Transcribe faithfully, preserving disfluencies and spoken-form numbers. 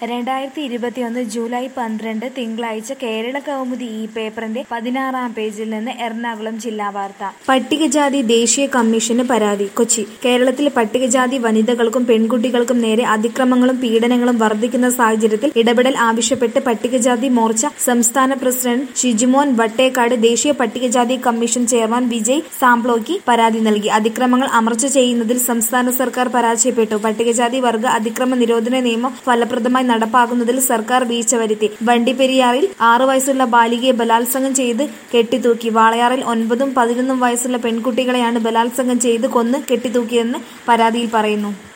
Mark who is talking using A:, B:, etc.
A: രണ്ടായിരത്തി ഇരുപത്തിയൊന്ന് ജൂലൈ പന്ത്രണ്ട് തിങ്കളാഴ്ച കേരള കൗമുദി ഈ പേപ്പറിന്റെ പതിനാറാം പേജിൽ നിന്ന് എറണാകുളം ജില്ലാ വാർത്ത. പട്ടികജാതി ദേശീയ കമ്മീഷന് പരാതി. കൊച്ചി. കേരളത്തിൽ പട്ടികജാതി വനിതകൾക്കും പെൺകുട്ടികൾക്കും നേരെ അതിക്രമങ്ങളും പീഡനങ്ങളും വർദ്ധിക്കുന്ന സാഹചര്യത്തിൽ ഇടപെടൽ ആവശ്യപ്പെട്ട് പട്ടികജാതി മോർച്ച സംസ്ഥാന പ്രസിഡന്റ് ഷിജുമോൻ വട്ടേക്കാട് ദേശീയ പട്ടികജാതി കമ്മീഷൻ ചെയർമാൻ വിജയ് സാംപ്ലോയ്ക്ക് പരാതി നൽകി. അതിക്രമങ്ങൾ അമർച്ച ചെയ്യുന്നതിൽ സംസ്ഥാന സർക്കാർ പരാജയപ്പെട്ടു. പട്ടികജാതി വർഗ അതിക്രമ നിരോധന നിയമം ഫലപ്രദമായി നടപ്പാക്കുന്നതിൽ സർക്കാർ വീഴ്ച വരുത്തി. വണ്ടിപ്പെരിയാറിൽ ആറു വയസ്സുള്ള ബാലികയെ ബലാത്സംഗം ചെയ്ത് കെട്ടിത്തൂക്കി. വാളയാറിൽ ഒൻപതും പതിനൊന്നും വയസ്സുള്ള പെൺകുട്ടികളെയാണ് ബലാത്സംഗം ചെയ്ത് കൊന്ന് കെട്ടിത്തൂക്കിയതെന്ന് പരാതിയിൽ പറയുന്നു.